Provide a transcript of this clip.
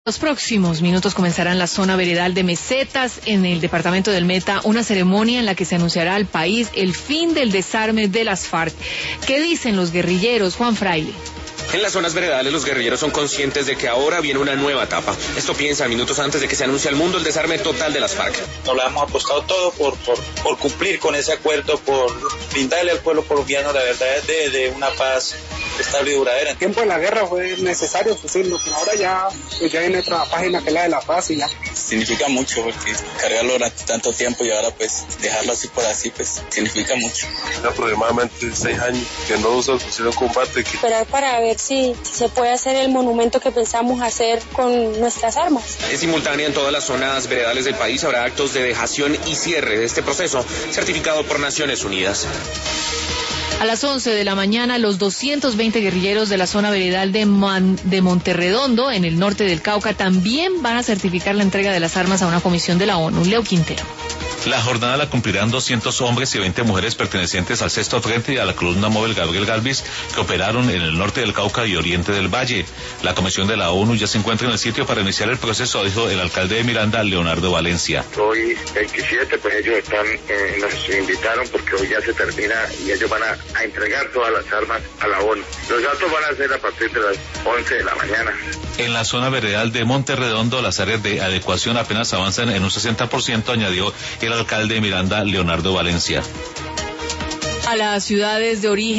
Los próximos minutos comenzará en la zona veredal de Mesetas, en el departamento del Meta, una ceremonia en la que se anunciará al país el fin del desarme de las FARC. ¿Qué dicen los guerrilleros, Juan Fraile? En las zonas veredales los guerrilleros son conscientes de que ahora viene una nueva etapa. Esto piensan minutos antes de que se anuncie al mundo el desarme total de las FARC. Nos la hemos apostado todo por cumplir con ese acuerdo, por brindarle al pueblo colombiano la verdad de una paz estable y duradera. En tiempo de la guerra fue necesario fusillo, pero ahora ya viene otra página que es la de la paz y ya. Significa mucho porque cargarlo durante tanto tiempo y ahora pues dejarlo así por así pues significa mucho. Aproximadamente 6 años que no uso el fusil de combate. Esperar para ver si se puede hacer el monumento que pensamos hacer con nuestras armas. En simultánea en todas las zonas veredales del país habrá actos de dejación y cierre de este proceso certificado por Naciones Unidas. A las 11 de la mañana, los 220 guerrilleros de la zona veredal de Monterredondo, en el norte del Cauca, también van a certificar la entrega de las armas a una comisión de la ONU. Leo Quintero. La jornada la cumplirán 200 hombres y 20 mujeres pertenecientes al Sexto Frente y a la columna móvil Gabriel Galvis, que operaron en el norte del Cauca y oriente del Valle. La comisión de la ONU ya se encuentra en el sitio para iniciar el proceso, dijo el alcalde de Miranda, Leonardo Valencia. Hoy 27, pues ellos nos invitaron porque hoy ya se termina y ellos van a entregar todas las armas a la ONU. Los datos van a ser a partir de las 11 de la mañana. En la zona veredal de Monterredondo, las áreas de adecuación apenas avanzan en un 60%, añadió el alcalde de Miranda, Leonardo Valencia. A las ciudades de origen